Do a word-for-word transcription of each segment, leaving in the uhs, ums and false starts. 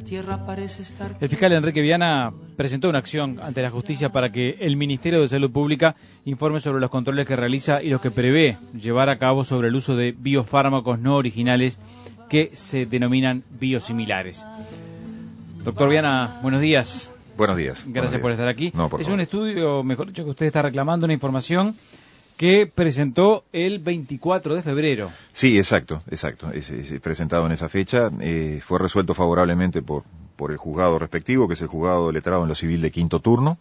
tierra parece estar... El fiscal Enrique Viana presentó una acción ante la justicia para que el Ministerio de Salud Pública informe sobre los controles que realiza y los que prevé llevar a cabo sobre el uso de biofármacos no originales que se denominan biosimilares. Doctor Viana, buenos días. Buenos días. Gracias buenos días. por estar aquí. No, por es favor. un estudio, mejor dicho, que usted está reclamando una información que presentó el veinticuatro de febrero. Sí, exacto, exacto. Es, es presentado en esa fecha. Eh, fue resuelto favorablemente por, por el juzgado respectivo, que es el juzgado letrado en lo civil de quinto turno.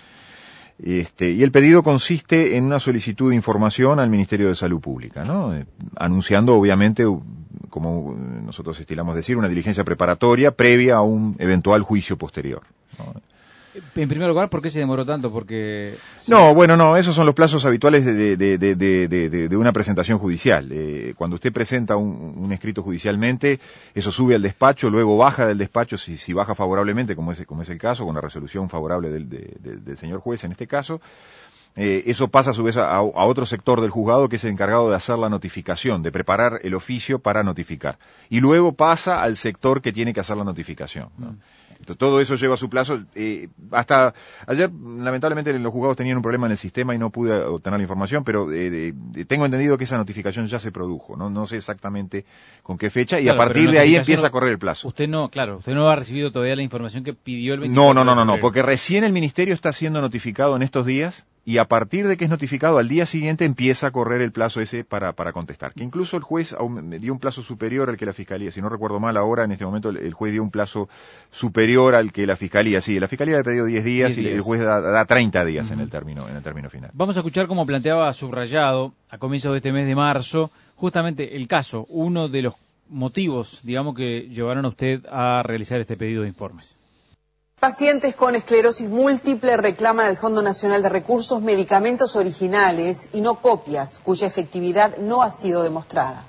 Este, y el pedido consiste en una solicitud de información al Ministerio de Salud Pública, ¿no? Eh, anunciando, obviamente, como nosotros estilamos decir, una diligencia preparatoria previa a un eventual juicio posterior, ¿no? En primer lugar, ¿por qué se demoró tanto? Porque... No, bueno, no, esos son los plazos habituales de, de, de, de, de, de, de una presentación judicial. Eh, cuando usted presenta un, un escrito judicialmente, eso sube al despacho, luego baja del despacho, si, si baja favorablemente, como es, como es el caso, con la resolución favorable del, de, de, del señor juez en este caso. Eh, eso pasa a su vez a, a otro sector del juzgado que es el encargado de hacer la notificación, de preparar el oficio para notificar. Y luego pasa al sector que tiene que hacer la notificación, ¿no? Mm. Entonces, todo eso lleva su plazo. Eh, hasta ayer, lamentablemente, los juzgados tenían un problema en el sistema y no pude obtener la información, pero eh, eh, tengo entendido que esa notificación ya se produjo. No, no sé exactamente con qué fecha, y claro, a partir de ahí empieza a correr el plazo. Usted no, claro, usted no ha recibido todavía la información que pidió el veinticuatro No, no, no, no, de no, porque recién el Ministerio está siendo notificado en estos días, y a partir de que es notificado al día siguiente empieza a correr el plazo ese para, para contestar. Que incluso el juez dio un plazo superior al que la Fiscalía, si no recuerdo mal ahora, en este momento el juez dio un plazo superior al que la Fiscalía, sí, la Fiscalía le pidió diez días y el juez da, da treinta días uh-huh. en el término, en el término final. Vamos a escuchar cómo planteaba Subrayado a comienzos de este mes de marzo, justamente el caso, uno de los motivos, digamos, que llevaron a usted a realizar este pedido de informes. Pacientes con esclerosis múltiple reclaman al Fondo Nacional de Recursos medicamentos originales y no copias, cuya efectividad no ha sido demostrada.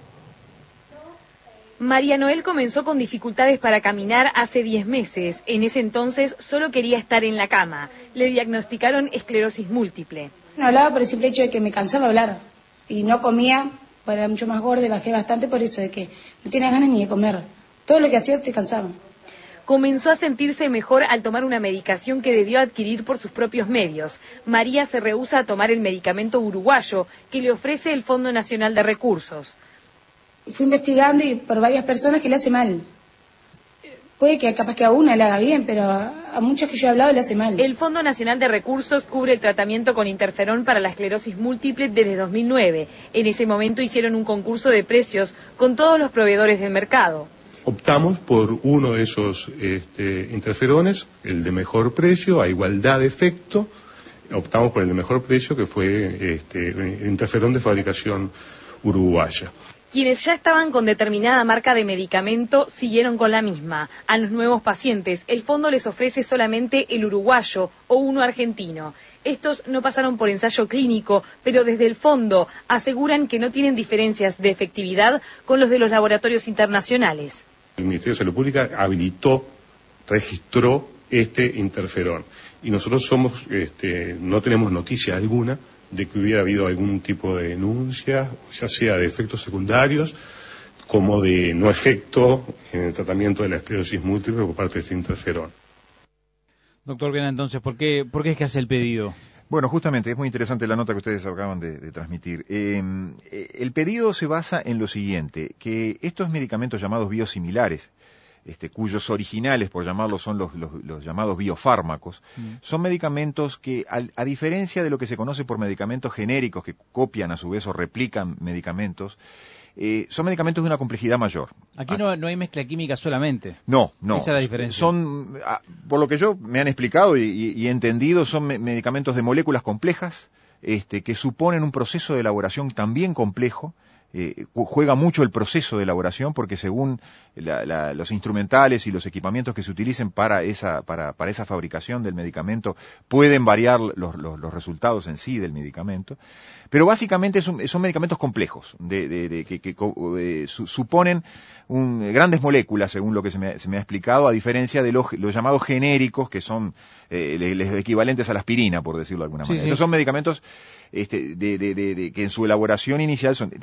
María Noel comenzó con dificultades para caminar hace diez meses. En ese entonces solo quería estar en la cama. Le diagnosticaron esclerosis múltiple. No hablaba por el simple hecho de que me cansaba hablar y no comía, pues era mucho más gorda, bajé bastante por eso, de que no tienes ganas ni de comer. Todo lo que hacías te cansaba. Comenzó a sentirse mejor al tomar una medicación que debió adquirir por sus propios medios. María se rehúsa a tomar el medicamento uruguayo que le ofrece el Fondo Nacional de Recursos. Fui investigando y por varias personas que le hace mal. Puede que capaz que a una le haga bien, pero a muchos que yo he hablado le hace mal. El Fondo Nacional de Recursos cubre el tratamiento con interferón para la esclerosis múltiple desde dos mil nueve. En ese momento hicieron un concurso de precios con todos los proveedores del mercado. Optamos por uno de esos este, interferones, el de mejor precio, a igualdad de efecto. Optamos por el de mejor precio, que fue este, el interferón de fabricación uruguaya. Quienes ya estaban con determinada marca de medicamento siguieron con la misma. A los nuevos pacientes, el fondo les ofrece solamente el uruguayo o uno argentino. Estos no pasaron por ensayo clínico, pero desde el fondo aseguran que no tienen diferencias de efectividad con los de los laboratorios internacionales. El Ministerio de Salud Pública habilitó, registró este interferón. Y nosotros somos, este, no tenemos noticia alguna de que hubiera habido algún tipo de denuncia, ya sea de efectos secundarios, como de no efecto en el tratamiento de la esclerosis múltiple por parte de este interferón. Doctor Viana, entonces, ¿por qué, ¿por qué es que hace el pedido? Bueno, justamente, es muy interesante la nota que ustedes acaban de, de transmitir. Eh, el pedido se basa en lo siguiente, que estos medicamentos llamados biosimilares, este, cuyos originales, por llamarlos, son los, los, los llamados biofármacos, mm. son medicamentos que, a, a diferencia de lo que se conoce por medicamentos genéricos, que copian a su vez o replican medicamentos, eh, son medicamentos de una complejidad mayor. Aquí no, no hay mezcla química solamente. No, no. Esa es la diferencia. Son, por lo que yo me han explicado y, y, y entendido, son me medicamentos de moléculas complejas, este, que suponen un proceso de elaboración también complejo. Eh, juega mucho el proceso de elaboración porque según la, la, los instrumentales y los equipamientos que se utilicen para esa, para, para esa fabricación del medicamento pueden variar los, los, los resultados en sí del medicamento, pero básicamente son, son medicamentos complejos de, de, de, que, que eh, su, suponen un, grandes moléculas según lo que se me, se me ha explicado, a diferencia de los, los llamados genéricos que son eh, les equivalentes a la aspirina, por decirlo de alguna manera. Sí, sí. Estos son medicamentos este, de, de, de, de, que en su elaboración inicial son. Entonces,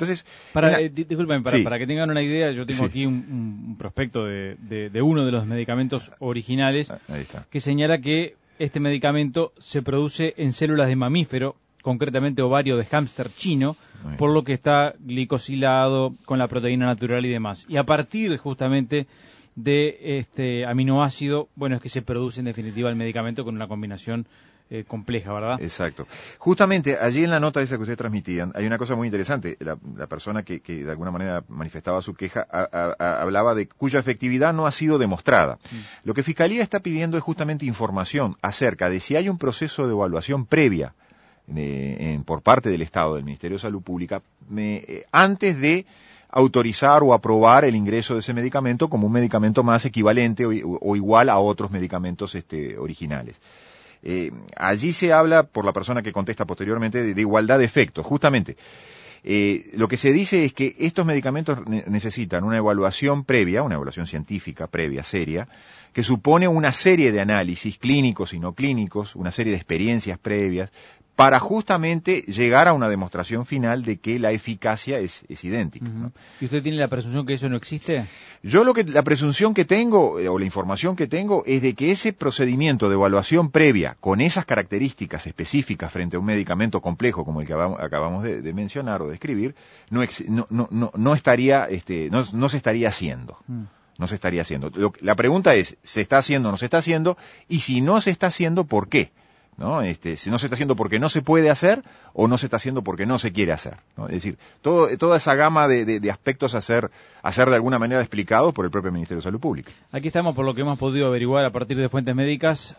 Para, la... eh, disculpen, para, sí. para que tengan una idea, yo tengo sí. aquí un, un prospecto de, de, de uno de los medicamentos originales Ahí está. que señala que este medicamento se produce en células de mamífero, concretamente ovario de hámster chino, por lo que está glicosilado con la proteína natural y demás. Y a partir justamente de este aminoácido, bueno, es que se produce en definitiva el medicamento con una combinación eh, compleja, ¿verdad? Exacto. Justamente allí en la nota esa que ustedes transmitían, hay una cosa muy interesante. La, la persona que, que de alguna manera manifestaba su queja a, a, a, hablaba de cuya efectividad no ha sido demostrada. Mm. Lo que Fiscalía está pidiendo es justamente información acerca de si hay un proceso de evaluación previa de, en, por parte del Estado, del Ministerio de Salud Pública, me, eh, antes de autorizar o aprobar el ingreso de ese medicamento como un medicamento más equivalente o, o igual a otros medicamentos este, originales. Eh, allí se habla, por la persona que contesta posteriormente, de, de igualdad de efectos. Justamente, eh, lo que se dice es que estos medicamentos ne- necesitan una evaluación previa, una evaluación científica previa, seria, que supone una serie de análisis clínicos y no clínicos, una serie de experiencias previas, para justamente llegar a una demostración final de que la eficacia es, es idéntica. Uh-huh. ¿no? ¿Y usted tiene la presunción que eso no existe? Yo lo que, la presunción que tengo, o la información que tengo, es de que ese procedimiento de evaluación previa, con esas características específicas frente a un medicamento complejo como el que acabamos de, de mencionar o de escribir, no, ex, no, no, no, no estaría, este, no, no se estaría haciendo. Uh-huh. No se estaría haciendo. Lo, la pregunta es, ¿se está haciendo o no se está haciendo? Y si no se está haciendo, ¿por qué? ¿no? Este, si no se está haciendo porque no se puede hacer o no se está haciendo porque no se quiere hacer, ¿no? Es decir, todo, toda esa gama de, de, de aspectos a ser, a ser de alguna manera explicados por el propio Ministerio de Salud Pública. Aquí estamos, por lo que hemos podido averiguar a partir de fuentes médicas,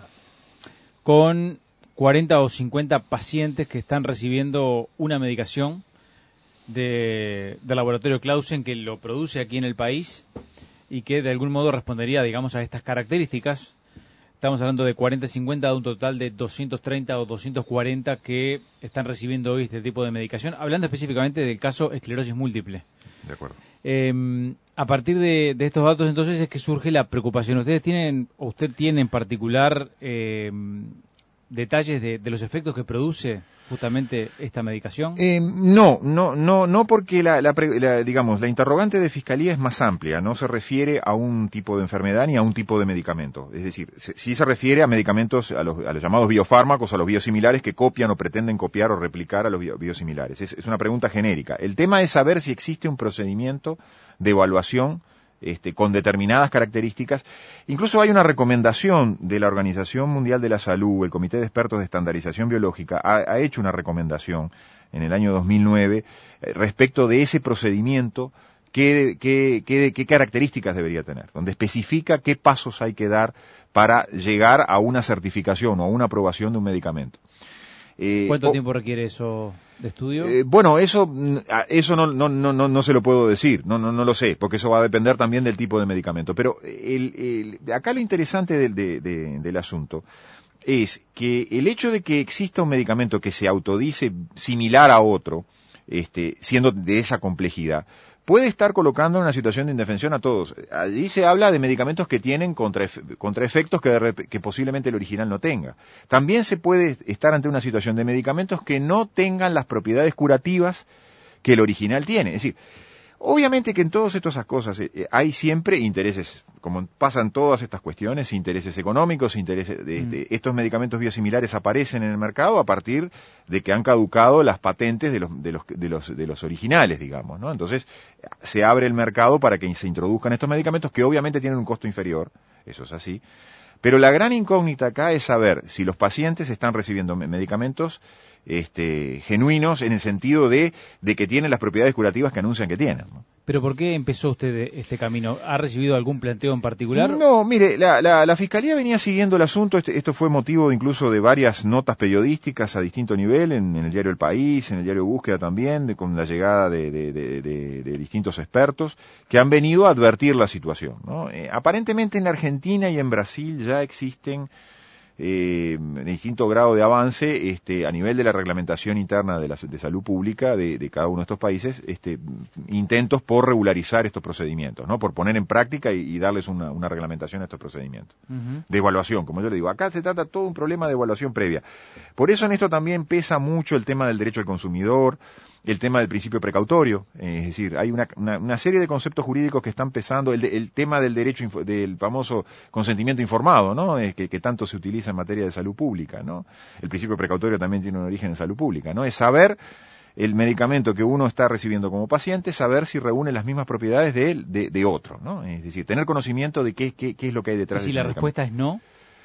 con cuarenta o cincuenta pacientes que están recibiendo una medicación de, del laboratorio Clausen, que lo produce aquí en el país y que de algún modo respondería, digamos, a estas características. Estamos hablando de cuarenta, cincuenta, de un total de doscientos treinta o doscientos cuarenta que están recibiendo hoy este tipo de medicación, hablando específicamente del caso esclerosis múltiple. De acuerdo. Eh, a partir de, de estos datos, entonces, es que surge la preocupación. ¿Ustedes tienen, o usted tiene en particular, eh, detalles de, de los efectos que produce justamente esta medicación? Eh, no, no, no, no, porque la, la, la, digamos, la interrogante de Fiscalía es más amplia, no se refiere a un tipo de enfermedad ni a un tipo de medicamento. Es decir, se, sí se refiere a medicamentos, a los, a los llamados biofármacos, a los biosimilares que copian o pretenden copiar o replicar a los bio, biosimilares. Es, es una pregunta genérica. El tema es saber si existe un procedimiento de evaluación Este, con determinadas características. Incluso hay una recomendación de la Organización Mundial de la Salud, el Comité de Expertos de Estandarización Biológica, ha, ha hecho una recomendación en el año dos mil nueve eh, respecto de ese procedimiento, qué, qué, qué, qué características debería tener, donde especifica qué pasos hay que dar para llegar a una certificación o a una aprobación de un medicamento. Eh, ¿Cuánto o, tiempo requiere eso de estudio? Eh, bueno, eso eso no, no no no no se lo puedo decir, no no no lo sé, porque eso va a depender también del tipo de medicamento. Pero el, el, acá lo interesante del, de, de, del asunto es que el hecho de que exista un medicamento que se autodice similar a otro, este, siendo de esa complejidad, puede estar colocando en una situación de indefensión a todos. Allí se habla de medicamentos que tienen contraefectos contra que, de, que posiblemente el original no tenga. También se puede estar ante una situación de medicamentos que no tengan las propiedades curativas que el original tiene. Es decir, obviamente que en todas estas cosas eh, hay siempre intereses, como pasan todas estas cuestiones, intereses económicos, intereses de, de, estos medicamentos biosimilares aparecen en el mercado a partir de que han caducado las patentes de los de los de los de los originales, digamos, ¿no? Entonces, se abre el mercado para que se introduzcan estos medicamentos que obviamente tienen un costo inferior, eso es así. Pero la gran incógnita acá es saber si los pacientes están recibiendo medicamentos este, genuinos en el sentido de, de que tienen las propiedades curativas que anuncian que tienen, ¿no? ¿Pero por qué empezó usted este camino? ¿Ha recibido algún planteo en particular? No, mire, la, la, la Fiscalía venía siguiendo el asunto. Este, esto fue motivo incluso de varias notas periodísticas a distinto nivel, en, en el diario El País, en el diario Búsqueda también, de, con la llegada de, de, de, de, de distintos expertos que han venido a advertir la situación, ¿no? Eh, aparentemente en la Argentina y en Brasil ya existen Eh, de distinto grado de avance este, a nivel de la reglamentación interna de, la, de salud pública de, de cada uno de estos países, este, intentos por regularizar estos procedimientos, ¿no? Por poner en práctica y, y darles una, una reglamentación a estos procedimientos. Uh-huh. De evaluación, como yo le digo. Acá se trata todo un problema de evaluación previa. Por eso en esto también pesa mucho el tema del derecho al consumidor, el tema del principio precautorio, eh, es decir, hay una, una, una serie de conceptos jurídicos que están pesando, el, de, el tema del derecho, del famoso consentimiento informado, ¿no? Es que, que tanto se utiliza en materia de salud pública, ¿no? El principio precautorio también tiene un origen en salud pública, ¿no? Es saber el medicamento que uno está recibiendo como paciente, saber si reúne las mismas propiedades de él, de, de otro, ¿no? Es decir, tener conocimiento de qué, qué, qué es lo que hay detrás ¿Y de si ese la medicamento. respuesta es no?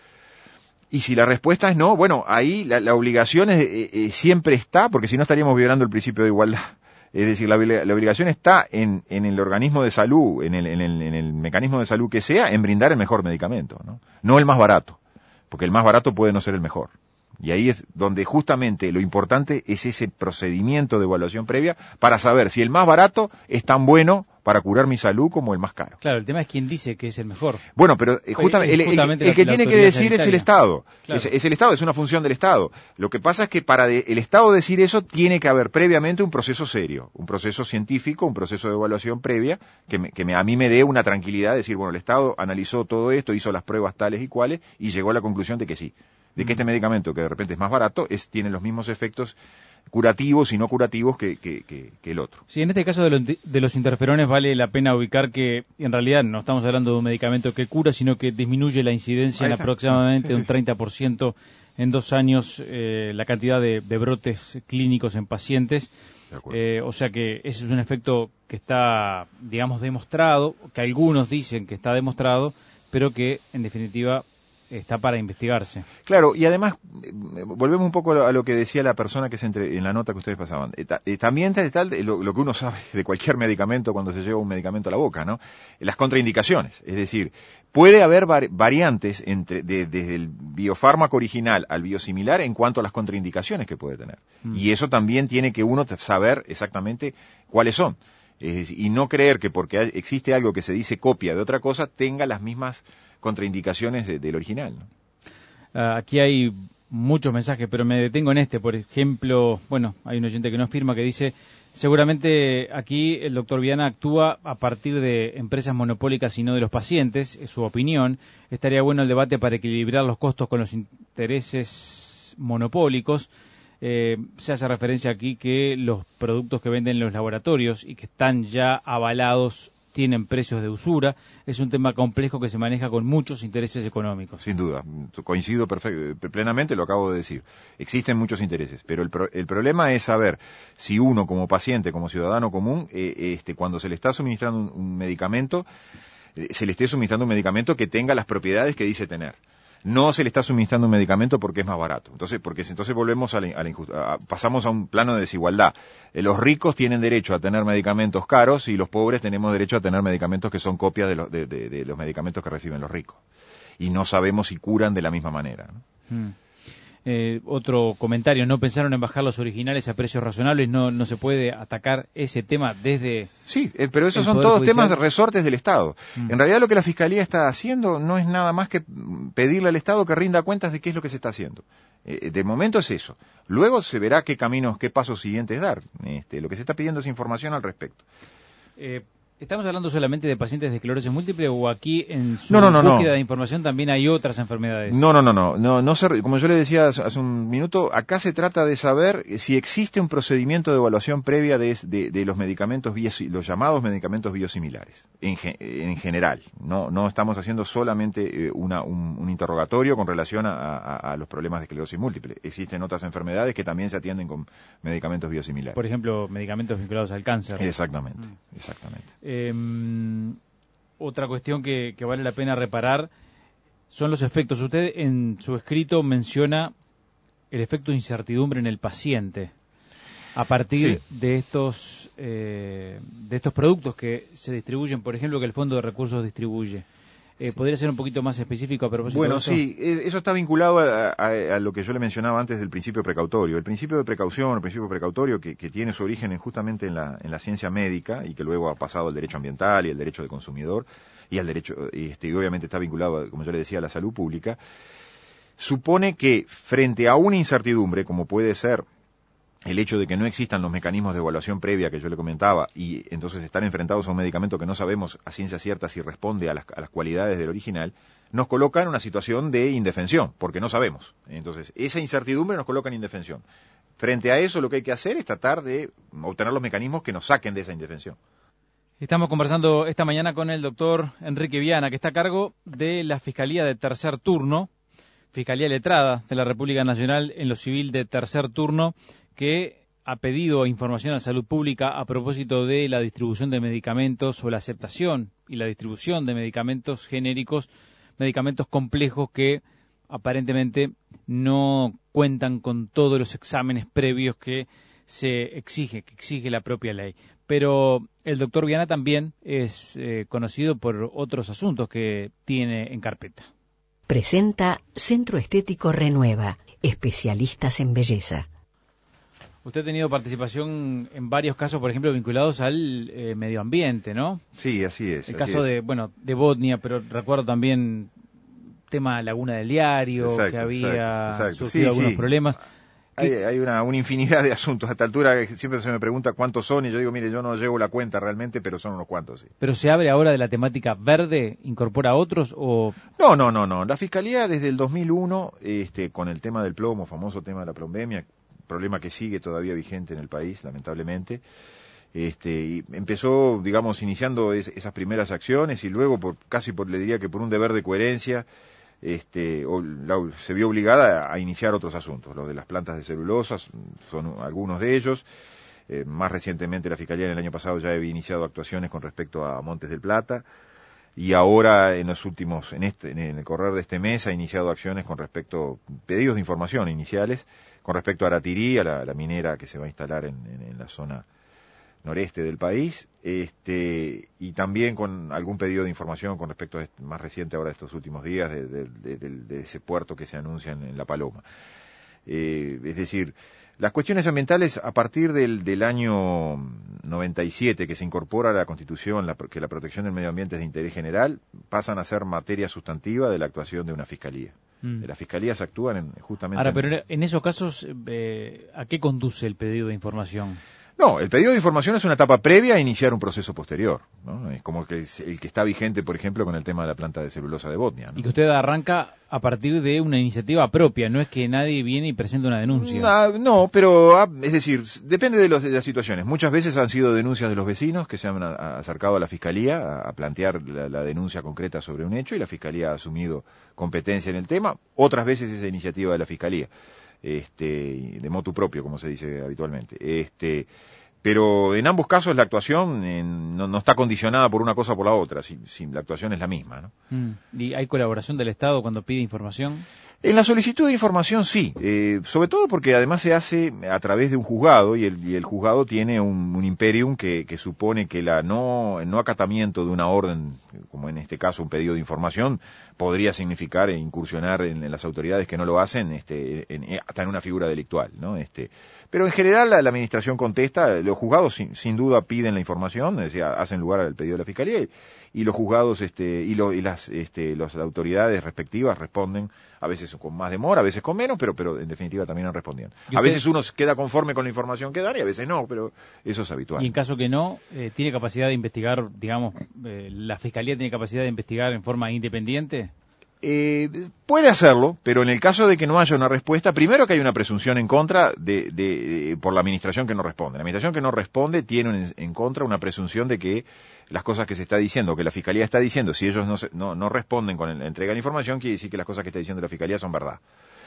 Y si la respuesta es no, bueno, ahí la, la obligación es, eh, eh, siempre está, porque si no estaríamos violando el principio de igualdad. Es decir, la, la obligación está en, en el organismo de salud, en el, en, el, en el mecanismo de salud que sea, en brindar el mejor medicamento, ¿no? No el más barato, porque el más barato puede no ser el mejor. Y ahí es donde justamente lo importante es ese procedimiento de evaluación previa para saber si el más barato es tan bueno para curar mi salud como el más caro. Claro, el tema es quién dice que es el mejor. Bueno, pero eh, justamente, es el, justamente el, el, el que la, la tiene que decir sanitaria. Es el Estado. Claro. Es, es el Estado, es una función del Estado. Lo que pasa es que para de, el Estado decir eso tiene que haber previamente un proceso serio, un proceso científico, un proceso de evaluación previa que, me, que me, a mí me dé una tranquilidad de decir, bueno, el Estado analizó todo esto, hizo las pruebas tales y cuales y llegó a la conclusión de que sí. De que este medicamento, que de repente es más barato, es, tiene los mismos efectos curativos y no curativos que, que, que, que el otro. Sí, en este caso de, lo, de los interferones vale la pena ubicar que en realidad no estamos hablando de un medicamento que cura, sino que disminuye la incidencia en aproximadamente sí, sí. un treinta por ciento en dos años eh, la cantidad de, de brotes clínicos en pacientes. Eh, o sea que ese es un efecto que está, digamos, demostrado, que algunos dicen que está demostrado, pero que en definitiva está para investigarse. Claro, y además, volvemos un poco a lo que decía la persona que se entre, en la nota que ustedes pasaban. Eh, también está lo, lo que uno sabe de cualquier medicamento cuando se lleva un medicamento a la boca, ¿no? Las contraindicaciones. Es decir, puede haber var, variantes entre, de, desde el biofármaco original al biosimilar en cuanto a las contraindicaciones que puede tener. Mm. Y eso también tiene que uno saber exactamente cuáles son. Es decir, y no creer que porque existe algo que se dice copia de otra cosa tenga las mismas contraindicaciones de, del original, ¿no? Uh, aquí hay muchos mensajes, pero me detengo en este. Por ejemplo, bueno, hay un oyente que nos firma que dice, seguramente aquí el doctor Viana actúa a partir de empresas monopólicas y no de los pacientes, es su opinión. Estaría bueno el debate para equilibrar los costos con los intereses monopólicos. Eh, se hace referencia aquí que los productos que venden los laboratorios y que están ya avalados tienen precios de usura. Es un tema complejo que se maneja con muchos intereses económicos. Sin duda, coincido perfecto, plenamente, lo acabo de decir. Existen muchos intereses, pero el, pro, el problema es saber si uno como paciente, como ciudadano común, eh, este, cuando se le está suministrando un, un medicamento, eh, se le esté suministrando un medicamento que tenga las propiedades que dice tener. No se le está suministrando un medicamento porque es más barato. Entonces, porque entonces volvemos a la, a la a, pasamos a un plano de desigualdad. Eh, los ricos tienen derecho a tener medicamentos caros y los pobres tenemos derecho a tener medicamentos que son copias de, lo, de, de, de los medicamentos que reciben los ricos. Y no sabemos si curan de la misma manera, ¿no? Mm. Eh, otro comentario, ¿no pensaron en bajar los originales a precios razonables? ¿No no se puede atacar ese tema desde...? Sí, eh, pero esos son todos judicial? temas de resortes del Estado. Mm. En realidad lo que la Fiscalía está haciendo no es nada más que pedirle al Estado que rinda cuentas de qué es lo que se está haciendo. Eh, de momento es eso. Luego se verá qué caminos, qué pasos siguientes dar. Este, lo que se está pidiendo es información al respecto. Eh, ¿Estamos hablando solamente de pacientes de esclerosis múltiple o aquí en su no, no, no, búsqueda no. de información también hay otras enfermedades? No, no, no, no, no, no se, como yo le decía hace un minuto, acá se trata de saber si existe un procedimiento de evaluación previa de, de, de los medicamentos, los llamados medicamentos biosimilares, en, en general. No, no estamos haciendo solamente una, un, un interrogatorio con relación a, a, a los problemas de esclerosis múltiple. Existen otras enfermedades que también se atienden con medicamentos biosimilares. Por ejemplo, medicamentos vinculados al cáncer. Exactamente, mm. exactamente. Eh, otra cuestión que, que vale la pena reparar son los efectos. Usted en su escrito menciona el efecto de incertidumbre en el paciente a partir sí. de estos eh, de estos productos que se distribuyen, por ejemplo, que el Fondo de Recursos distribuye. Eh, ¿Podría ser un poquito más específico a propósito bueno, de eso? Bueno, sí, eso está vinculado a, a, a lo que yo le mencionaba antes del principio precautorio. El principio de precaución, el principio precautorio que, que tiene su origen en, justamente en la, en la ciencia médica y que luego ha pasado al derecho ambiental y al derecho del consumidor y al derecho, y, este, y obviamente está vinculado, como yo le decía, a la salud pública, supone que frente a una incertidumbre, como puede ser el hecho de que no existan los mecanismos de evaluación previa que yo le comentaba y entonces estar enfrentados a un medicamento que no sabemos a ciencia cierta si responde a las, a las cualidades del original, nos coloca en una situación de indefensión, porque no sabemos. Entonces, esa incertidumbre nos coloca en indefensión. frente a eso lo que hay que hacer es tratar de obtener los mecanismos que nos saquen de esa indefensión. Estamos conversando esta mañana con el doctor Enrique Viana, que está a cargo de la Fiscalía de Tercer Turno, Fiscalía Letrada de la República Nacional en lo civil de tercer turno, que ha pedido información a Salud Pública a propósito de la distribución de medicamentos o la aceptación y la distribución de medicamentos genéricos, medicamentos complejos que aparentemente no cuentan con todos los exámenes previos que se exige, que exige la propia ley. Pero el doctor Viana también es eh, conocido por otros asuntos que tiene en carpeta. Presenta Centro Estético Renueva, especialistas en belleza. Usted ha tenido participación en varios casos, por ejemplo, vinculados al eh, medio ambiente, ¿no? Sí, así es. El así caso es. de, bueno, de Botnia, pero recuerdo también tema Laguna del Diario, exacto, que había exacto, exacto. surgido Sí, algunos sí. problemas. Hay, hay una, una infinidad de asuntos. A esta altura siempre se me pregunta cuántos son y yo digo, mire, yo no llevo la cuenta realmente, pero son unos cuantos, sí. ¿Pero se abre ahora de la temática verde, incorpora a otros o...? No, no, no, no. La Fiscalía desde el dos mil uno, este, con el tema del plomo, famoso tema de la plombemia, problema que sigue todavía vigente en el país, lamentablemente, este, y empezó, digamos, iniciando es, esas primeras acciones y luego, por casi por, le diría que por un deber de coherencia, este, o, la, se vio obligada a, a iniciar otros asuntos. Los de las plantas de celulosas son algunos de ellos. Eh, más recientemente la Fiscalía en el año pasado ya había iniciado actuaciones con respecto a Montes del Plata. Y ahora, en los últimos, en este, en el correr de este mes, ha iniciado acciones con respecto, pedidos de información iniciales, con respecto a Aratirí, a la, la minera que se va a instalar en, en, en la zona noreste del país, este, y también con algún pedido de información con respecto a este, más reciente ahora de estos últimos días, de, de, de, de, de ese puerto que se anuncia en, en La Paloma. Eh, es decir, las cuestiones ambientales a partir del, del año noventa y siete, que se incorpora a la Constitución la, que la protección del medio ambiente es de interés general, pasan a ser materia sustantiva de la actuación de una fiscalía. Mm. Las fiscalías actúan en, justamente... Ahora, pero en esos casos, eh, ¿a qué conduce el pedido de información? No, el pedido de información es una etapa previa a iniciar un proceso posterior, ¿no? Es como que es el que está vigente, por ejemplo, con el tema de la planta de celulosa de Botnia, ¿no? Y que usted arranca a partir de una iniciativa propia, no es que nadie viene y presenta una denuncia. No, no pero es decir, depende de, los, de las situaciones. Muchas veces han sido denuncias de los vecinos que se han a, a acercado a la Fiscalía a, a plantear la, la denuncia concreta sobre un hecho y la Fiscalía ha asumido competencia en el tema. Otras veces es iniciativa de la Fiscalía. Este, de motu propio, como se dice habitualmente. Este, pero en ambos casos la actuación en, no, no está condicionada por una cosa o por la otra, si, si la actuación es la misma, ¿no? Mm. ¿Y hay colaboración del Estado cuando pide información? En la solicitud de información sí, eh, sobre todo porque además se hace a través de un juzgado y el, y el juzgado tiene un, un imperium que, que supone que la no, el no acatamiento de una orden, como en este caso un pedido de información, podría significar incursionar en, en las autoridades que no lo hacen, este, en, hasta en una figura delictual, ¿no? Este, pero en general la, la administración contesta, los juzgados sin, sin duda piden la información, es decir, hacen lugar al pedido de la Fiscalía y, y los juzgados este, y, lo, y las, este, las autoridades respectivas responden, a veces con más demora, a veces con menos, pero, pero en definitiva también han respondido. A veces uno queda conforme con la información que dan y a veces no, pero eso es habitual. Y en caso que no, eh, ¿tiene capacidad de investigar, digamos, eh, la Fiscalía tiene capacidad de investigar en forma independiente? Eh, puede hacerlo, pero en el caso de que no haya una respuesta, primero que hay una presunción en contra de, de, de por la administración que no responde. La administración que no responde tiene en, en contra una presunción de que las cosas que se está diciendo, que la Fiscalía está diciendo, si ellos no, se, no, no responden con la entrega de la información, quiere decir que las cosas que está diciendo la Fiscalía son verdad.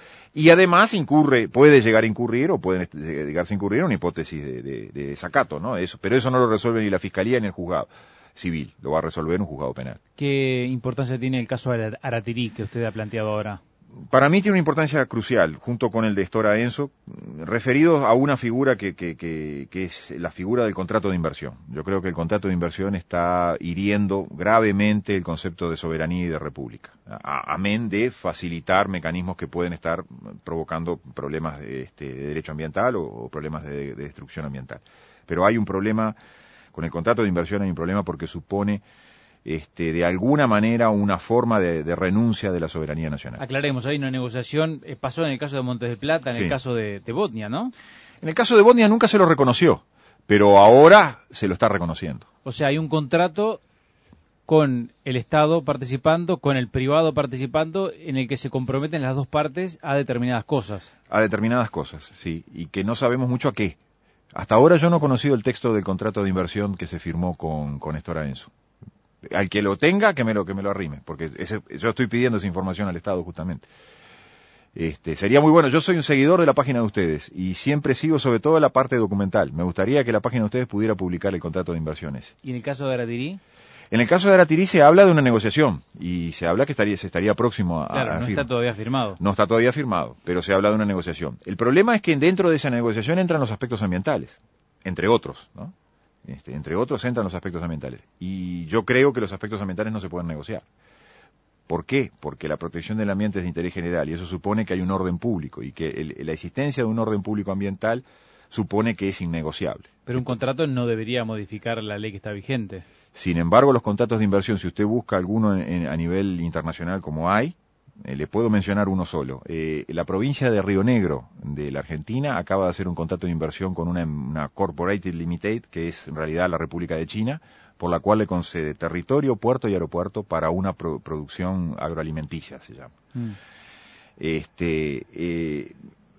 Y además incurre, puede llegar a incurrir o puede llegarse a incurrir en una hipótesis de, de, de desacato, ¿no? Eso, pero eso no lo resuelve ni la Fiscalía ni el juzgado civil, lo va a resolver un juzgado penal. ¿Qué importancia tiene el caso de Aratirí que usted ha planteado ahora? Para mí tiene una importancia crucial, junto con el de Stora Enso, referido a una figura que, que, que, que es la figura del contrato de inversión. Yo creo que el contrato de inversión está hiriendo gravemente el concepto de soberanía y de república, a, amén de facilitar mecanismos que pueden estar provocando problemas de, este, de derecho ambiental o, o problemas de, de destrucción ambiental. Pero hay un problema, con el contrato de inversión hay un problema porque supone Este, de alguna manera una forma de, de renuncia de la soberanía nacional. Aclaremos, hay una negociación, eh, pasó en el caso de Montes del Plata, en sí. el caso de, de Botnia, ¿no? En el caso de Botnia nunca se lo reconoció, pero ahora se lo está reconociendo. O sea, hay un contrato con el Estado participando, con el privado participando, en el que se comprometen las dos partes a determinadas cosas. A determinadas cosas, sí, y que no sabemos mucho a qué. Hasta ahora yo no he conocido el texto del contrato de inversión que se firmó con, con Stora Enso. Al que lo tenga, que me lo, que me lo arrime, porque ese, yo estoy pidiendo esa información al Estado justamente. Este, sería muy bueno. Yo soy un seguidor de la página de ustedes y siempre sigo sobre todo la parte documental. Me gustaría que la página de ustedes pudiera publicar el contrato de inversiones. ¿Y en el caso de Aratirí? En el caso de Aratirí se habla de una negociación y se habla que estaría, se estaría próximo a, claro, a no firma. está todavía firmado. No está todavía firmado, pero se habla de una negociación. El problema es que dentro de esa negociación entran los aspectos ambientales, entre otros, ¿no? Este, entre otros entran los aspectos ambientales. Y yo creo que los aspectos ambientales no se pueden negociar. ¿Por qué? Porque la protección del ambiente es de interés general y eso supone que hay un orden público y que el, la existencia de un orden público ambiental supone que es innegociable. Pero un contrato no debería modificar la ley que está vigente. Sin embargo, los contratos de inversión, si usted busca alguno en, en, a nivel internacional como hay, eh, le puedo mencionar uno solo. Eh, la provincia de Río Negro de la Argentina acaba de hacer un contrato de inversión con una, una Corporated Limited, que es en realidad la República de China, por la cual le concede territorio, puerto y aeropuerto para una pro, producción agroalimenticia, se llama. Mm. Este, eh,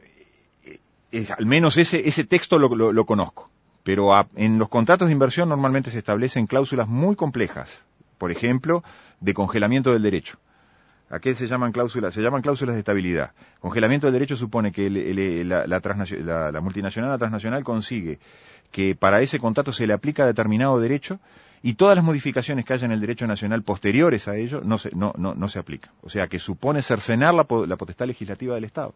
es, al menos ese, ese texto lo, lo, lo conozco, pero a, en los contratos de inversión normalmente se establecen cláusulas muy complejas, por ejemplo, de congelamiento del derecho. ¿A qué se llaman cláusulas? Se llaman cláusulas de estabilidad. Congelamiento del derecho supone que el, el, la, la, la, la multinacional o transnacional consigue que para ese contrato se le aplica determinado derecho y todas las modificaciones que haya en el derecho nacional posteriores a ello no se, no, no, no se aplican. O sea que supone cercenar la, la potestad legislativa del Estado.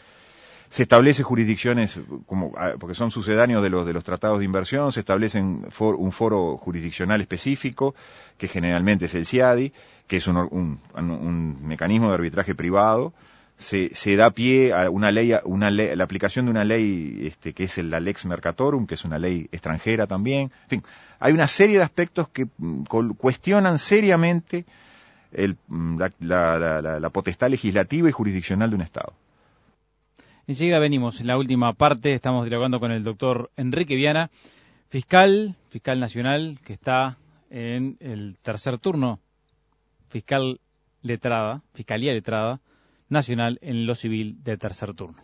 Se establece jurisdicciones, como, porque son sucedáneos de los, de los tratados de inversión, se establece for, un foro jurisdiccional específico, que generalmente es el CIADI, que es un, un, un mecanismo de arbitraje privado. Se, se da pie a una ley, una ley, la aplicación de una ley este, que es la Lex Mercatorum, que es una ley extranjera también. En fin, hay una serie de aspectos que mm, cuestionan seriamente el, la, la, la, la potestad legislativa y jurisdiccional de un Estado. Enseguida venimos, en la última parte, estamos dialogando con el doctor Enrique Viana, fiscal, fiscal nacional, que está en el tercer turno, fiscal letrada, fiscalía letrada, nacional en lo civil de tercer turno.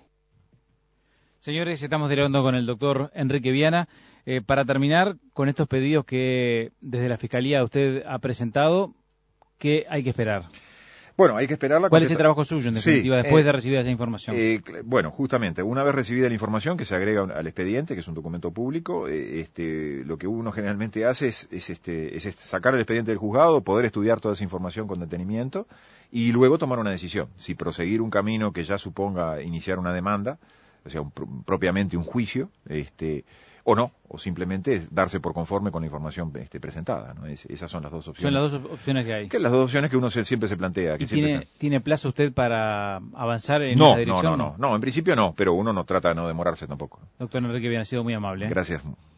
Señores, estamos dialogando con el doctor Enrique Viana. Eh, para terminar con estos pedidos que desde la fiscalía usted ha presentado, ¿qué hay que esperar? Bueno, hay que esperar la ¿Cuál es el trabajo suyo, en definitiva, sí, después eh, de recibir esa información? Eh, bueno, justamente, una vez recibida la información que se agrega al expediente, que es un documento público, eh, este, lo que uno generalmente hace es, es, este, es sacar el expediente del juzgado, poder estudiar toda esa información con detenimiento y luego tomar una decisión. Si proseguir un camino que ya suponga iniciar una demanda, o sea, un, propiamente un juicio, este, o no, o simplemente darse por conforme con la información este, presentada, ¿no? Es, esas son las dos opciones. Son las dos opciones que hay. Que las dos opciones que uno se, siempre se plantea. Que ¿Y siempre tiene, se... tiene plazo usted para avanzar en no, esa dirección? No, no, no, no, en principio no, pero uno no trata de no demorarse tampoco. Doctor Enrique, bien, ha sido muy amable. ¿eh? Gracias.